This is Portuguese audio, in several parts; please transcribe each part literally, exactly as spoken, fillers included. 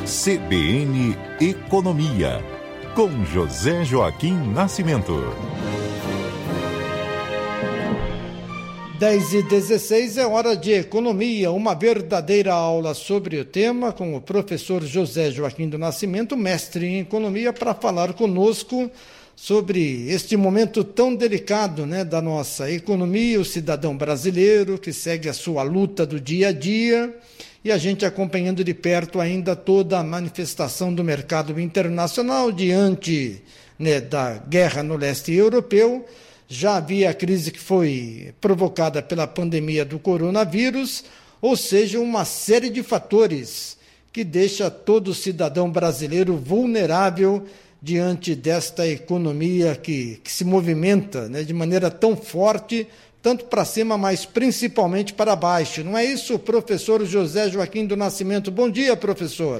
C B N Economia, com José Joaquim Nascimento. dez e dezesseis é hora de economia, uma verdadeira aula sobre o tema com o professor José Joaquim do Nascimento, mestre em economia, para falar conosco sobre este momento tão delicado, né, da nossa economia, o cidadão brasileiro que segue a sua luta do dia a dia e a gente acompanhando de perto ainda toda a manifestação do mercado internacional diante, né, da guerra no leste europeu. Já havia a crise que foi provocada pela pandemia do coronavírus, ou seja, uma série de fatores que deixa todo cidadão brasileiro vulnerável diante desta economia que, que se movimenta, né, de maneira tão forte, tanto para cima, mas principalmente para baixo. Não é isso, professor José Joaquim do Nascimento? Bom dia, professor.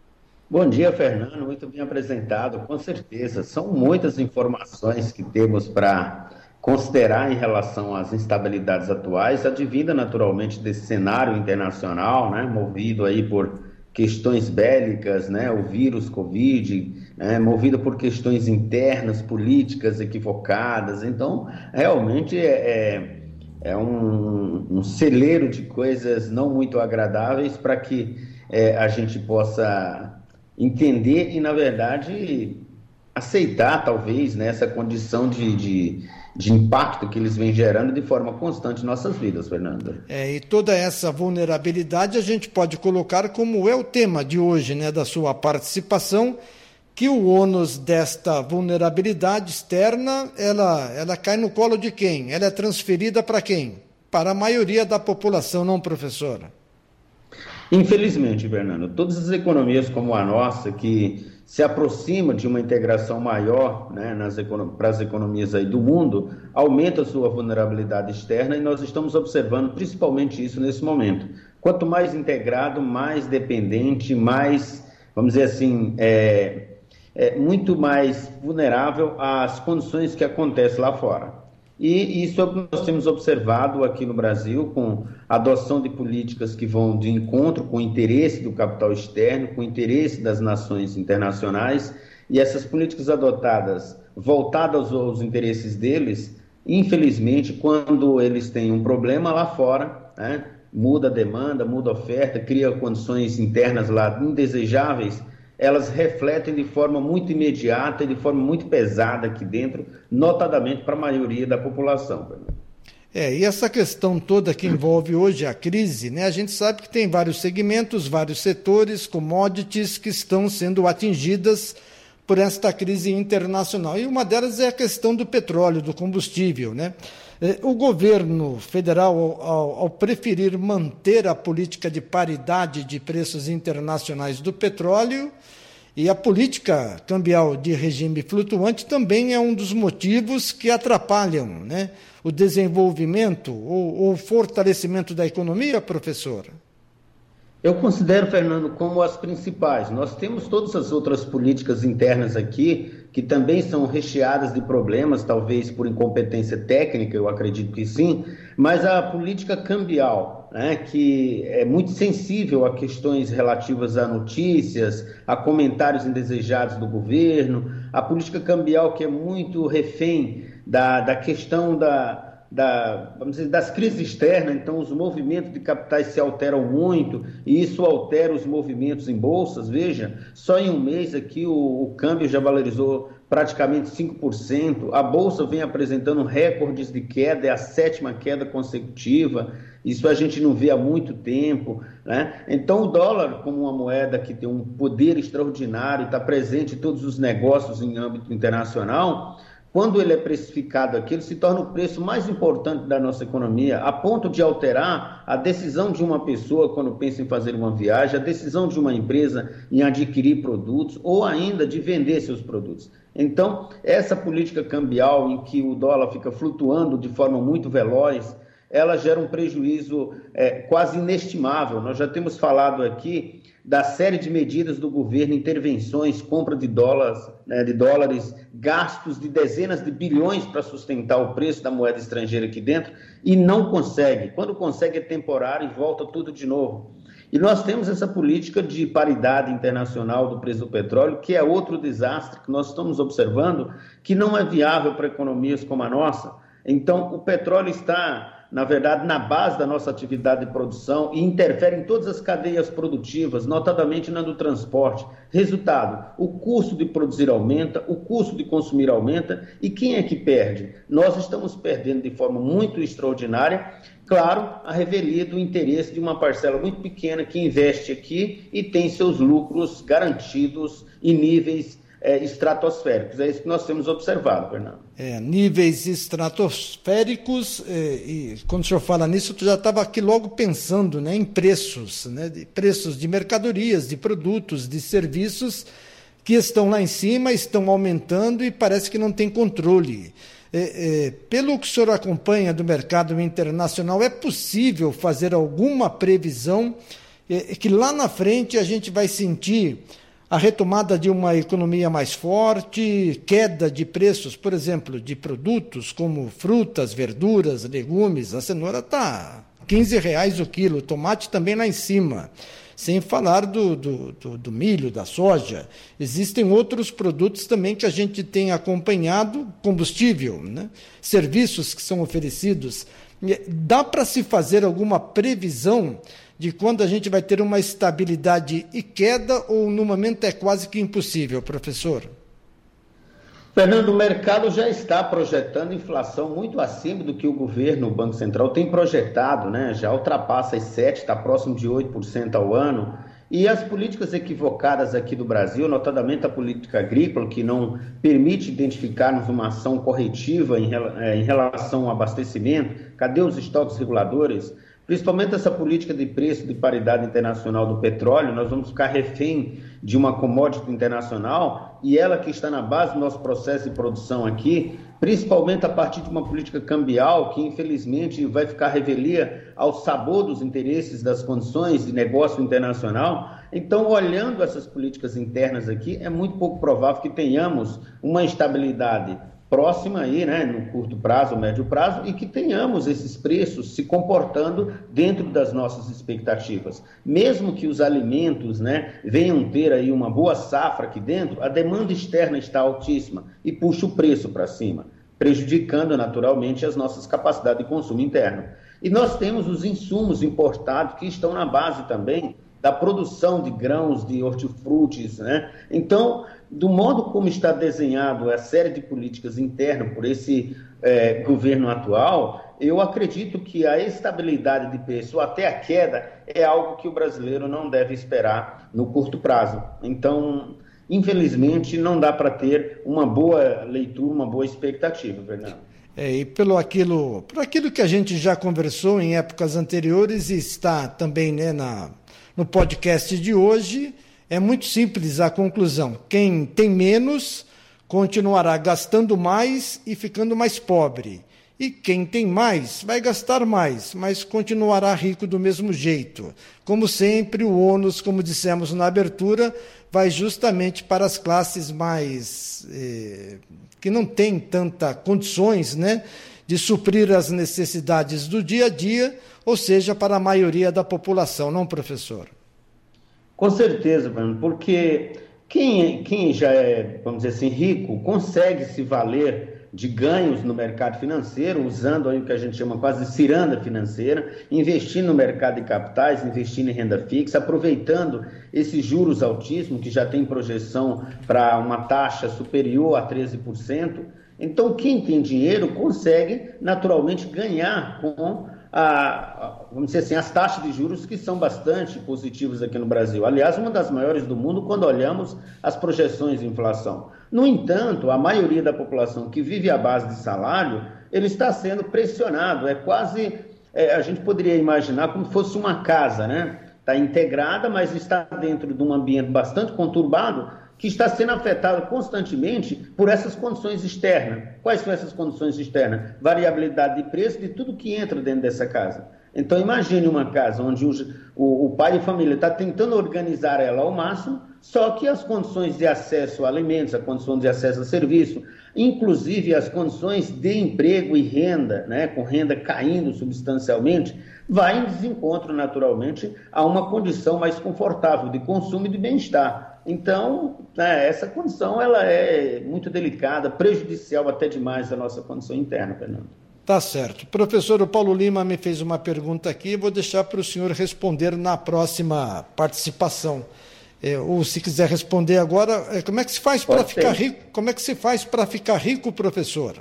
Bom dia, Fernando. Muito bem apresentado, com certeza. São muitas informações que temos para considerar em relação às instabilidades atuais, advinda naturalmente desse cenário internacional, né, movido aí por questões bélicas, né, o vírus Covid, né, movido por questões internas, políticas equivocadas. Então, realmente é, é, é um, um celeiro de coisas não muito agradáveis para que é, a gente possa entender e, na verdade, aceitar, talvez, né, essa condição de, de, de impacto que eles vêm gerando de forma constante em nossas vidas, Fernando. É, e toda essa vulnerabilidade a gente pode colocar como é o tema de hoje, né, da sua participação, que o ônus desta vulnerabilidade externa, ela, ela cai no colo de quem? Ela é transferida para quem? Para a maioria da população, não, professora? Infelizmente, Fernando, todas as economias como a nossa, que se aproxima de uma integração maior, né, nas econom- para as economias aí do mundo, aumenta a sua vulnerabilidade externa e nós estamos observando principalmente isso nesse momento. Quanto mais integrado, mais dependente, mais, vamos dizer assim, é, é muito mais vulnerável às condições que acontecem lá fora. E isso é o que nós temos observado aqui no Brasil, com a adoção de políticas que vão de encontro com o interesse do capital externo, com o interesse das nações internacionais, e essas políticas adotadas, voltadas aos interesses deles, infelizmente, quando eles têm um problema lá fora, né, muda a demanda, muda a oferta, cria condições internas lá indesejáveis, elas refletem de forma muito imediata e de forma muito pesada aqui dentro, notadamente para a maioria da população. É, e essa questão toda que envolve hoje a crise, né, a gente sabe que tem vários segmentos, vários setores, commodities que estão sendo atingidas por esta crise internacional. E uma delas é a questão do petróleo, do combustível, né? O governo federal, ao, ao preferir manter a política de paridade de preços internacionais do petróleo, e a política cambial de regime flutuante também é um dos motivos que atrapalham, né, o desenvolvimento ou o fortalecimento da economia, professora? Eu considero, Fernando, como as principais. Nós temos todas as outras políticas internas aqui que também são recheadas de problemas, talvez por incompetência técnica, eu acredito que sim, mas a política cambial, né, que é muito sensível a questões relativas a notícias, a comentários indesejados do governo, a política cambial que é muito refém da, da questão da... Da, vamos dizer, das crises externas, então os movimentos de capitais se alteram muito e isso altera os movimentos em bolsas. Veja, só em um mês aqui o, o câmbio já valorizou praticamente cinco por cento, a bolsa vem apresentando recordes de queda, é a sétima queda consecutiva, isso a gente não vê há muito tempo, né? Então o dólar, como uma moeda que tem um poder extraordinário, está presente em todos os negócios em âmbito internacional, quando ele é precificado aqui, ele se torna o preço mais importante da nossa economia, a ponto de alterar a decisão de uma pessoa quando pensa em fazer uma viagem, a decisão de uma empresa em adquirir produtos ou ainda de vender seus produtos. Então, essa política cambial em que o dólar fica flutuando de forma muito veloz, ela gera um prejuízo é, quase inestimável. Nós já temos falado aqui da série de medidas do governo, intervenções, compra de dólares, né, de dólares, gastos de dezenas de bilhões para sustentar o preço da moeda estrangeira aqui dentro, e não consegue. Quando consegue é temporário e volta tudo de novo. E nós temos essa política de paridade internacional do preço do petróleo, que é outro desastre que nós estamos observando, que não é viável para economias como a nossa. Então, o petróleo está, na verdade, na base da nossa atividade de produção e interfere em todas as cadeias produtivas, notadamente na do transporte. Resultado, o custo de produzir aumenta, o custo de consumir aumenta, e quem é que perde? Nós estamos perdendo de forma muito extraordinária, claro, a revelia do interesse de uma parcela muito pequena que investe aqui e tem seus lucros garantidos em níveis é, estratosféricos. É isso que nós temos observado, Fernando. É, níveis estratosféricos, é, e quando o senhor fala nisso, eu já estava aqui logo pensando, né, em preços, né, de preços de mercadorias, de produtos, de serviços que estão lá em cima, estão aumentando e parece que não tem controle. É, é, pelo que o senhor acompanha do mercado internacional, é possível fazer alguma previsão é, que lá na frente a gente vai sentir a retomada de uma economia mais forte, queda de preços, por exemplo, de produtos como frutas, verduras, legumes? A cenoura está quinze reais o quilo, o tomate também lá em cima. Sem falar do, do, do, do milho, da soja. Existem outros produtos também que a gente tem acompanhado, combustível, né? Serviços que são oferecidos. Dá para se fazer alguma previsão de quando a gente vai ter uma estabilidade e queda, ou no momento é quase que impossível, professor? Fernando, o mercado já está projetando inflação muito acima do que o governo, o Banco Central, tem projetado, né? Já ultrapassa as sete por cento, está próximo de oito por cento ao ano. E as políticas equivocadas aqui do Brasil, notadamente a política agrícola, que não permite identificarmos uma ação corretiva em, em relação ao abastecimento, cadê os estoques reguladores? Principalmente essa política de preço de paridade internacional do petróleo, nós vamos ficar refém de uma commodity internacional, e ela que está na base do nosso processo de produção aqui, principalmente a partir de uma política cambial que infelizmente vai ficar revelia ao sabor dos interesses das condições de negócio internacional. Então, olhando essas políticas internas aqui, é muito pouco provável que tenhamos uma estabilidade próxima aí, né, no curto prazo, médio prazo, e que tenhamos esses preços se comportando dentro das nossas expectativas. Mesmo que os alimentos, né, venham ter aí uma boa safra aqui dentro, a demanda externa está altíssima e puxa o preço para cima, prejudicando naturalmente as nossas capacidades de consumo interno. E nós temos os insumos importados que estão na base também da produção de grãos, de hortifrutis, né? Então, do modo como está desenhado a série de políticas internas por esse é, governo atual, eu acredito que a estabilidade de preço, ou até a queda, é algo que o brasileiro não deve esperar no curto prazo. Então, infelizmente, não dá para ter uma boa leitura, uma boa expectativa, Fernando. É, e pelo aquilo, por aquilo que a gente já conversou em épocas anteriores e está também, né, na, no podcast de hoje, é muito simples a conclusão. Quem tem menos continuará gastando mais e ficando mais pobre. E quem tem mais vai gastar mais, mas continuará rico do mesmo jeito. Como sempre, o ônus, como dissemos na abertura, vai justamente para as classes mais eh, que não têm tanta condições, né, de suprir as necessidades do dia a dia, ou seja, para a maioria da população, não, professor? Com certeza, Bruno, porque quem, quem já é, vamos dizer assim, rico, consegue se valer de ganhos no mercado financeiro, usando aí o que a gente chama quase de ciranda financeira, investindo no mercado de capitais, investindo em renda fixa, aproveitando esses juros altíssimos, que já tem projeção para uma taxa superior a treze por cento. Então, quem tem dinheiro consegue naturalmente ganhar com a, vamos dizer assim, as taxas de juros, que são bastante positivas aqui no Brasil. Aliás, uma das maiores do mundo quando olhamos as projeções de inflação. No entanto, a maioria da população que vive à base de salário, ele está sendo pressionado. É quase, é, a gente poderia imaginar como se fosse uma casa, né? Está integrada, mas está dentro de um ambiente bastante conturbado, que está sendo afetado constantemente por essas condições externas. Quais são essas condições externas? Variabilidade de preço de tudo que entra dentro dessa casa. Então, imagine uma casa onde o, o, o pai de família está tentando organizar ela ao máximo, só que as condições de acesso a alimentos, a condição de acesso a serviço, inclusive as condições de emprego e renda, né, com renda caindo substancialmente, vai em desencontro naturalmente a uma condição mais confortável de consumo e de bem-estar. Então, né, essa condição ela é muito delicada, prejudicial até demais à nossa condição interna, Fernando. Tá certo. Professor, o Paulo Lima me fez uma pergunta aqui, vou deixar para o senhor responder na próxima participação. É, ou se quiser responder agora, é, como é que se faz para ficar rico? Como é que se faz para ficar rico, professor?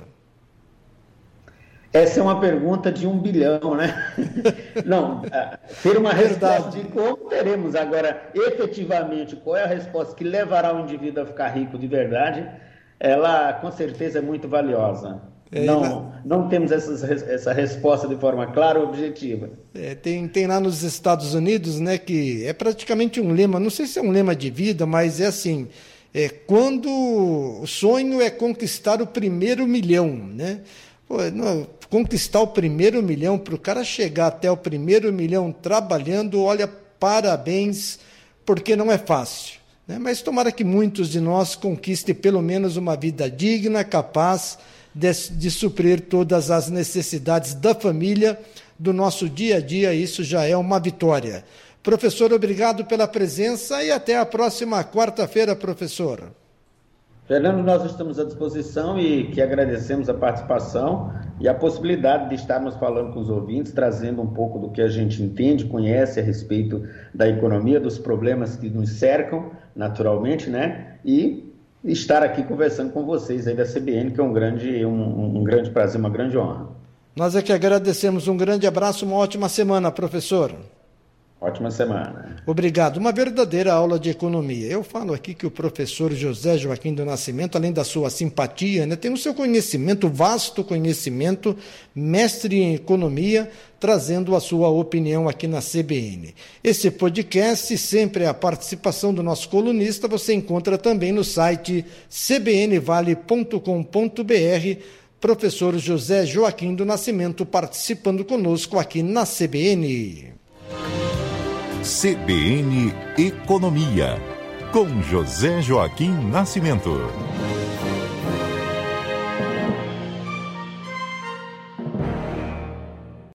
Essa é uma pergunta de um bilhão, né? Não, ter uma resposta de como teremos. Agora, efetivamente, qual é a resposta que levará o indivíduo a ficar rico de verdade, ela com certeza é muito valiosa. É, não, não temos essa, essa resposta de forma clara e objetiva. É, tem, tem lá nos Estados Unidos, né, que é praticamente um lema, não sei se é um lema de vida, mas é assim, é, quando o sonho é conquistar o primeiro milhão, né? Pô, não, conquistar o primeiro milhão, para o cara chegar até o primeiro milhão trabalhando, olha, parabéns, porque não é fácil, né? Mas tomara que muitos de nós conquistem pelo menos uma vida digna, capaz de, de suprir todas as necessidades da família, do nosso dia a dia, isso já é uma vitória. Professor, obrigado pela presença e até a próxima quarta-feira, professor. Fernando, nós estamos à disposição e que agradecemos a participação e a possibilidade de estarmos falando com os ouvintes, trazendo um pouco do que a gente entende, conhece a respeito da economia, dos problemas que nos cercam, naturalmente, né? E estar aqui conversando com vocês aí da C B N, que é um grande, um, um grande prazer, uma grande honra. Nós é que agradecemos. Um grande abraço, uma ótima semana, professor. Ótima semana. Obrigado. Uma verdadeira aula de economia. Eu falo aqui que o professor José Joaquim do Nascimento, além da sua simpatia, né, tem o seu conhecimento, vasto conhecimento, mestre em economia, trazendo a sua opinião aqui na C B N. Esse podcast, sempre a participação do nosso colunista, você encontra também no site c b n vale ponto com ponto b r. Professor José Joaquim do Nascimento participando conosco aqui na C B N. C B N Economia, com José Joaquim Nascimento.